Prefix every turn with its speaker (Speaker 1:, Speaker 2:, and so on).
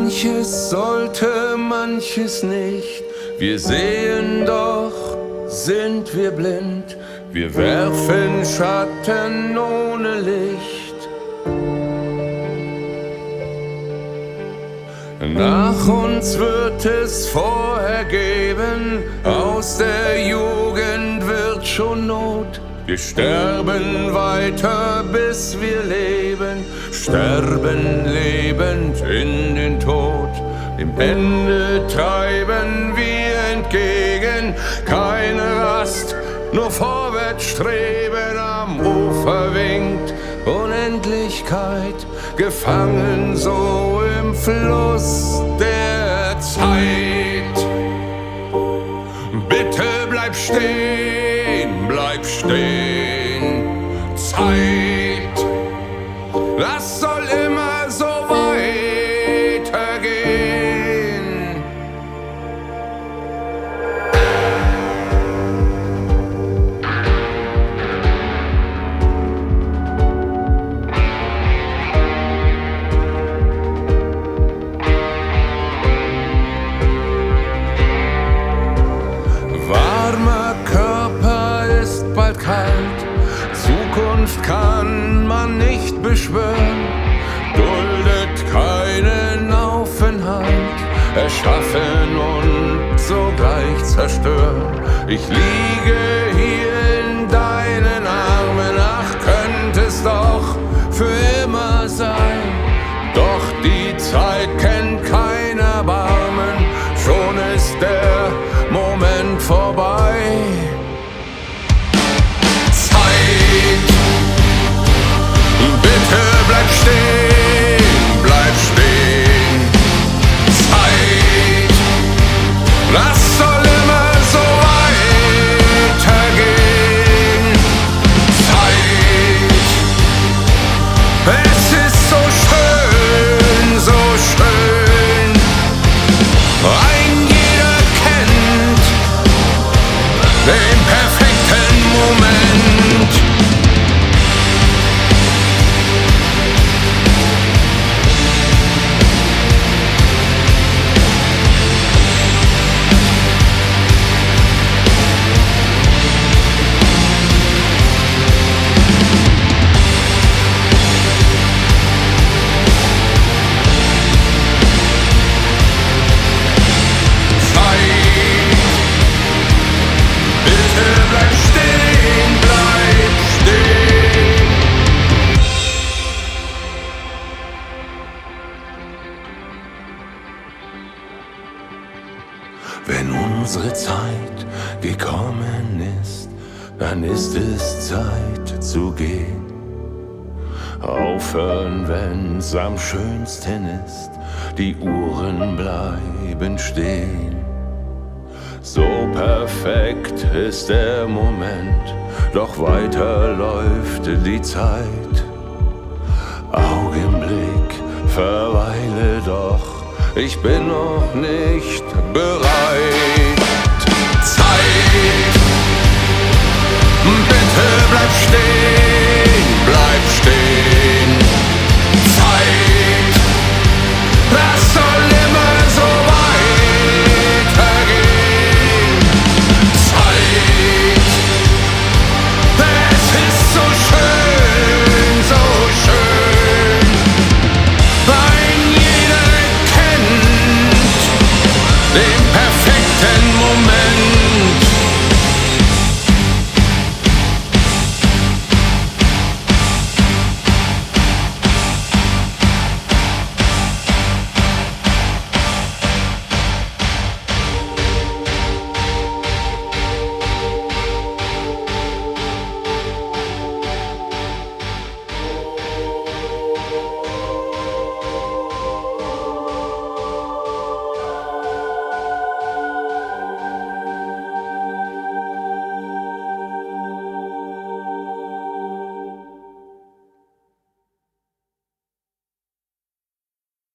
Speaker 1: Manches sollte, manches nicht. Wir sehen, doch sind wir blind. Wir werfen Schatten ohne Licht. Nach uns wird es vorher geben, aus der Jugend wird schon Not. Wir sterben weiter, bis wir leben, sterben lebend in den Tod. Dem Ende treiben wir entgegen, keine Rast, nur vorwärts streben. Am Ufer winkt Unendlichkeit, gefangen so im Fluss der Zeit. Bitte bleib stehen, bleib stehen, Zeit, das soll immer so weitergehen. Warmer Körper ist bald kalt, Zukunft kann man nicht beschwören, duldet keinen Aufenthalt, erschaffen und sogleich zerstören. Ich liege hier in deinen Armen, ach, könnte es doch für immer sein. Doch die Zeit kennt kein Erbarmen, schon ist der Moment vorbei. Zeit, bitte bleib stehen, bleib stehen. Zeit, das soll immer so weitergehen. Zeit, es ist so schön, so schön. Ein jeder kennt den perfekten Moment. Wenn unsere Zeit gekommen ist, dann ist es Zeit zu gehen. Aufhören, wenn's am schönsten ist, die Uhren bleiben stehen. So perfekt ist der Moment, doch weiter läuft die Zeit. Augenblick, verweile doch, ich bin noch nicht bereit. Zeit,